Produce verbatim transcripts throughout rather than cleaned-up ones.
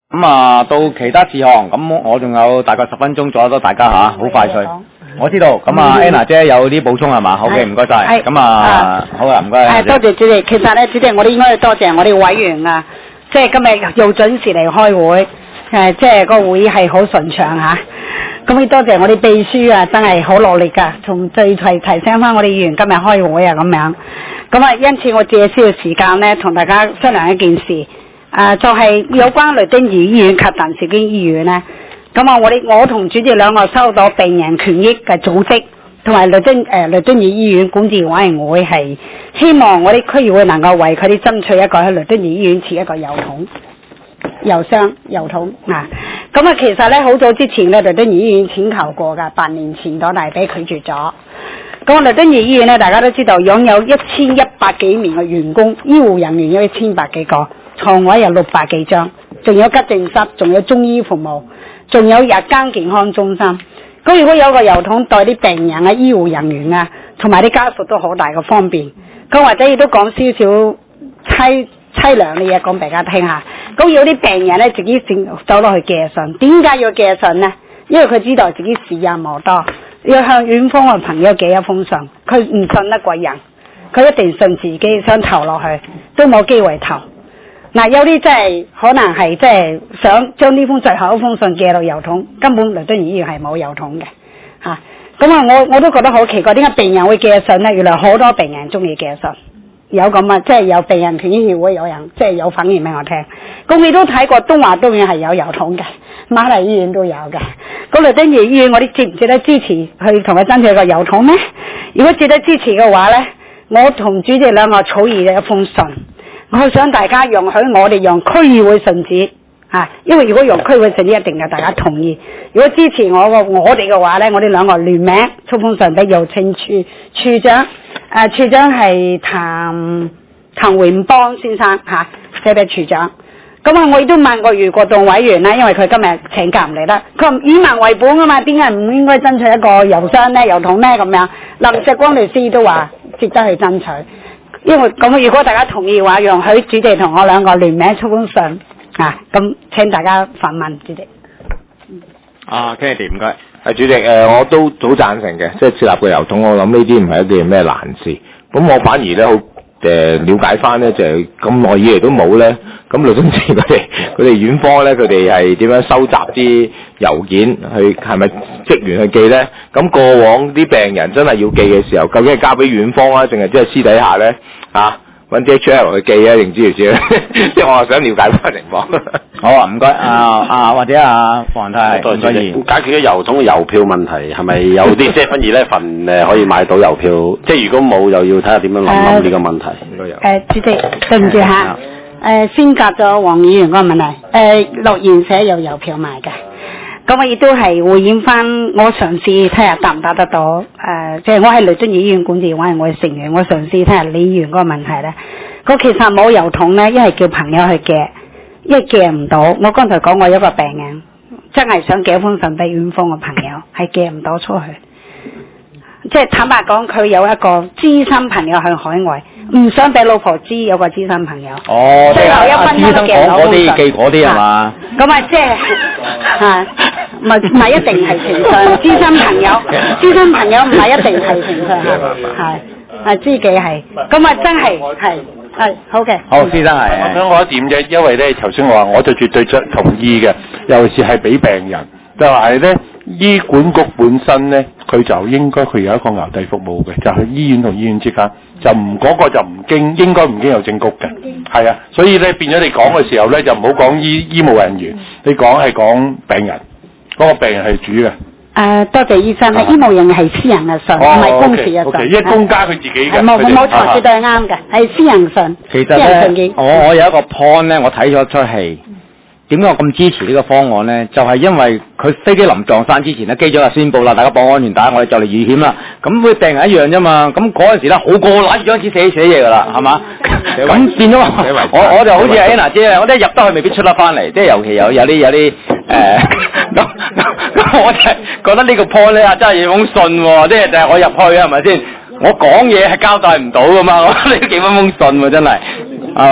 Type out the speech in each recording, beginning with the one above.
咁啊，到其他事項，咁我仲有大概十分鐘左右，大家吓，好快脆。我知道，咁啊 Anna 姐有啲補充係嘛？好嘅，唔該晒。咁啊，好啊，唔該。 係多謝主席。其實咧，主席我哋應該要多謝我哋委員啊，即係今日又準時嚟開會，誒，即係個會係好順暢吓。咁要多謝我哋秘書啊，真係好努力噶，從最提提醒翻我哋議員今日開會啊咁樣。咁啊，因此我借少少時間咧，同大家商量一件事。誒、呃，就係、是、有關雷敦義醫院及鄧肇堅醫院咧，咁啊，我哋我同主席兩個收到病人權益嘅組織同埋雷敦誒雷敦義醫院管治委員會係希望我哋區議會能夠為佢哋爭取一個喺雷敦義醫院設一個郵筒、郵箱、郵筒啊。咁啊，其實咧好早之前咧，雷敦義醫院請求過㗎，八年前咗，但係俾拒絕咗。咁雷敦義醫院咧，大家都知道擁有一千一百幾名嘅員工，醫護人員有一千百幾個。床位有六百幾張，仲有急症室，仲有中醫服務，仲有日間健康中心。咁如果有個郵筒代啲病人啊、醫護人員啊，同埋啲家屬都好大嘅方便。咁或者亦都講少少凄凄涼嘅嘢講俾大家聽下。咁有啲病人咧自己走落去寄信，點解要寄信呢？因為佢知道自己時日無多，要向遠方嘅朋友寄一封信，佢唔信得過人，佢一定信自己，想投落去都冇機會投。嗱，有啲真係可能係即係想將呢封最後一封信寄到郵筒，根本雷敦義醫院係冇郵筒嘅嚇。咁啊，我我都覺得好奇怪，點解病人會寄信呢？原來好多病人中意寄信，有咁啊，即係有病人權益協會有人即係有反映俾我聽。咁你都睇過東華東院係有郵筒嘅，瑪麗醫院都有嘅。咁雷敦義醫院我哋值唔值得支持去同佢爭取個郵筒呢？如果值得支持嘅話呢，我同主席兩個草擬咗一封信。我想大家容許我哋用區議會信紙啊，因為如果用區議會信紙一定係大家同意。如果支持我個我哋嘅話咧，我哋兩個聯名出封信俾郵政處處長，誒、啊、處長係譚譚榮邦先生嚇，寫俾處長。咁啊，我亦都問過余國棟委員啦，因為佢今日請假唔嚟得，佢話以民為本啊嘛，點解唔應該爭取一個郵箱咧、郵筒咧咁樣？林石光律師都話值得去爭取。因為咁，如果大家同意嘅話，容許主席同我兩個聯名出封信啊，咁請大家發問，主席。 啊 Kennedy 唔該。 係主席，誒、呃、我都好贊成嘅，即係設立個郵筒，我諗呢啲唔係一件咩難事。咁我反而咧好誒了解翻咧，就係咁耐以嚟都冇咧。咁雷敦義佢哋佢哋院方咧，佢哋係點樣收集啲郵件去係咪職員去寄咧？咁過往啲病人真係要寄嘅時候，究竟係交俾院方啊，定係即係私底下咧啊揾 D H L 去寄啊，定知唔知咧？即係我係想了解翻情況。 好啊，唔該啊啊，或者啊黃太， 多謝主席。解決咗郵筒嘅郵票問題，係咪有啲即係分二呢份誒可以買到郵票？即係如果冇，又要睇下點樣諗諗呢個問題。應該有。 誒，主席對唔住嚇，誒先答咗黃議員嗰個問題。誒樂研社有郵票賣嘅。咁我亦都係回應翻，我嘗試睇下答唔答得到。誒、呃，即係我係雷敦義醫院管治委員會成員，我嘗試睇下李議員嗰個問題咧。佢其實冇郵筒咧，一係叫朋友去寄，一係寄唔到。我剛才講過有個病人真係想寄封信俾遠方嘅朋友，係寄唔到出去。即係坦白講，佢有一個知心朋友向海外，唔想俾老婆知有個知心朋友。 哦， 最後一分鐘都寄唔到封信。 嗰啲寄嗰啲係嘛？ 咁啊，即係嚇，唔係唔係一定係情信，知心朋友，知心朋友唔係一定係情信嚇，係係知己係。咁啊，真係係係好嘅。 好，先生係。 我想講一點啫，因為咧頭先我話我就絕對同意嘅，尤其是係俾病人，就係咧醫管局本身咧，佢就應該佢有一個郵遞服務嘅，就係、是、醫院同醫院之間，就唔嗰、那個就唔經應該唔經郵政局嘅，係啊，所以咧變咗你講嘅時候咧，就唔好講醫醫務人員，你講係講病人，嗰、那個病人係主嘅。誒、 呃，多謝醫生，啊、醫務人員係私人嘅信，唔係、哦、公事嘅信。 O K， 因為公家佢自己嘅。 冇冇錯，絕對係啱嘅，係私人信。 其實咧，我我有一個 point 咧，我睇咗出係。點解我咁支持呢個方案呢？就係、是、因為佢飛機臨撞山之前咧，機長就宣布啦，大家報安全帶，我哋就嚟遇險啦。咁佢病人一樣啫嘛。咁嗰陣時咧，好個揦住張紙寫寫嘢噶啦，係嘛？咁變咗我我就好似阿 Anna 姐，我一入得去未必出得翻嚟，即係尤其有有啲有啲誒，咁、呃、我就係覺得呢個 point 咧真係要封信喎，即係就係我入去係咪先？我講嘢係交代唔到噶嘛，我呢幾封封信喎真係，係嘛？咁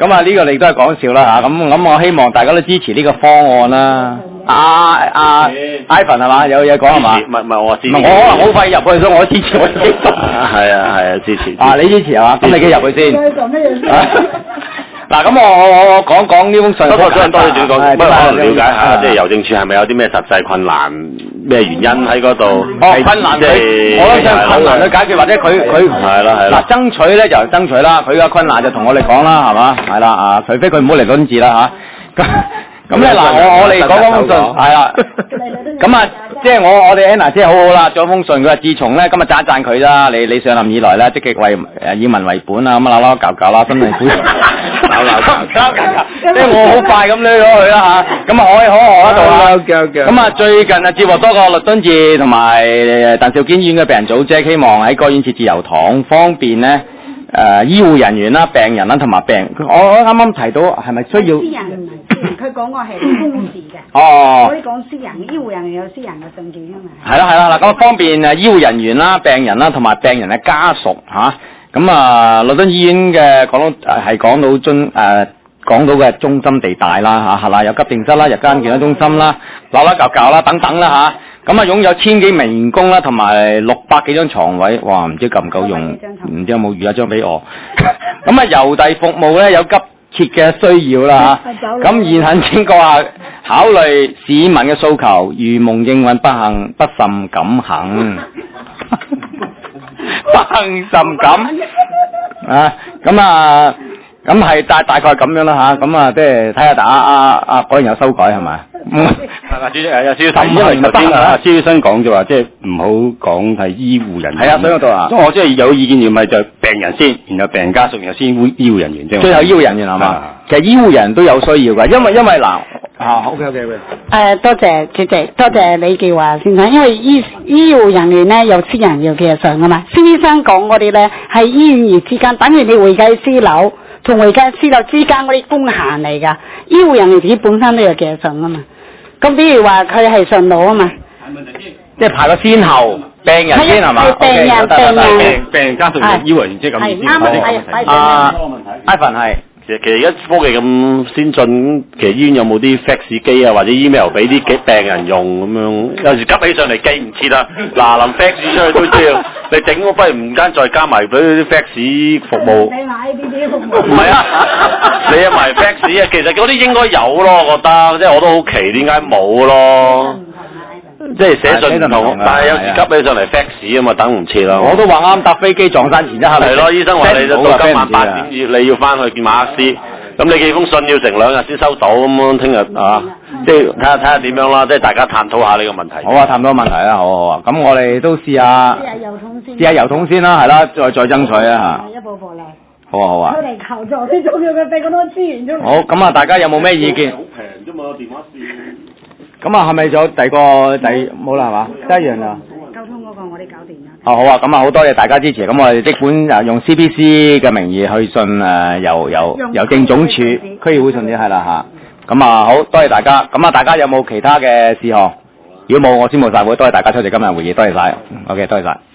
咁啊呢個你都係講笑啦嚇，咁咁我希望大家都支持呢個方案啦。阿阿 Ivan 係嘛？有嘢講係嘛？ 唔係唔係我支持。 唔係我可能好快入去，所以我支持我支持。 係啊係啊支持。 啊你支持係嘛？咁你幾入去先？嗱咁我我我講講呢封信。 不過想多啲點講，不過可能了解下，即係郵政處係咪有啲咩實際困難？咩原因喺嗰度？ 哦，困難佢，我都想困難去解決，或者佢佢係啦係啦。 嗱，爭取咧就爭取啦，佢嘅困難就同我哋講啦，係嘛？係啦啊，除非佢唔好嚟輪字啦嚇。咁咁咧嗱，我我哋講嗰封信係啦。咁啊，即係我我哋 Anna 姐好好啦，做封信佢話，自從咧今日讚一讚佢啦，你你上任以來咧積極為誒以民為本啊，咁啊扭扭搞搞啦，真係苦。扭扭搞搞，即係我好快咁掠咗佢啦嚇，咁啊可以可學得到啦。咁啊最近啊接獲多個律敦治同埋鄧肇堅醫院嘅病人組織，希望喺該院設置油塘，方便咧誒醫護人員啦、病人啦同埋病。我我啱啱提到係咪需要？ 私人佢講過係公事嘅。 哦。 可以講私人，醫護人員有私人嘅證件㗎嘛。 係啦係啦嗱，咁方便誒醫護人員啦、病人啦同埋病人嘅家屬嚇。咁啊，律敦醫院嘅講到誒係講到中誒講到嘅中心地帶啦嚇，係啦有急症室啦、日間健康中心啦、扭扭教教啦等等啦嚇。咁啊擁有千幾名員工啦，同埋六百幾張床位，哇唔知夠唔夠用？唔知有冇預一張俾我？咁啊郵遞服務咧有急切嘅需要啦嚇。咁現懇請閣下考慮市民嘅訴求，如夢應允，不幸不甚感幸。不幸甚感啊，咁啊，咁係大大概咁樣啦吓，咁啊即係睇下大家啊啊果然有修改係咪？ 係啦，主席係有少少提，因為頭先啊蕭醫生講咗話，即係唔好講係醫護人員。 係啊，所以嗰度啊， 咁我即係有意見，要咪就係病人先，然後病人家屬，然後先醫醫護人員啫。 最後醫護人員係嘛？其實醫護人都有需要㗎，因為因為嗱啊 ，OK OK OK。 誒，多謝主席，多謝李健華先生，因為醫醫護人員咧有私人要嘅上㗎嘛。蕭醫生講嗰啲咧係醫院業之間，等於你會計師樓同會計師樓之間嗰啲工閒嚟㗎。醫護人員自己本身都有嘅上㗎嘛。咁比如話佢係順路啊嘛， 即係排個先後，病人先係嘛？ 係病人病人病病人家屬醫護人員即係咁意思。 係啱啱啊 ，Ivan 係。 其實其實而家科技咁先進，其實醫院有冇啲 fax 機啊，或者 email 俾啲病人用咁樣？有時急起上嚟記唔切啦，嗱臨 fax 出去都知道，你整嗰不如唔間再加埋俾啲 fax 服務。 你買呢啲服務。 唔係啊，你有埋 fax 啊，其實嗰啲應該有咯，我覺得，即係我都好奇點解冇咯。即係寫信唔同，但係有時急起上嚟 fax 啊嘛，等唔切啦。 我都話啱搭飛機撞山前一刻。係咯，醫生話你到今晚八點要你要翻去見馬克思，咁你寄封信要成兩日先收到，咁樣聽日啊，即係睇下睇下點樣啦，即係大家探討下呢個問題。 好啊，探討問題啦，好好啊，咁我哋都試下。 試下郵筒先。 試下郵筒先啦，係啦，再再爭取啊嚇。 一步步嚟。 好啊好啊。 佢嚟求助，你仲要佢俾咁多資源出嚟。 好，咁啊，大家有冇咩意見？ 好平啫嘛，電話線。 咁啊，係咪仲有第二個第冇啦係嘛？得一樣啦。 溝通嗰個我哋搞掂啦。 哦好啊，咁啊好多謝大家支持，咁我哋即管誒用 C B C 嘅名義去信誒郵郵郵政總署區議會信啲係啦嚇。咁啊好多謝大家，咁啊大家有冇其他嘅事項？如果冇，我先冇晒會，多謝大家出席今日會議，多謝晒。OK，多謝晒。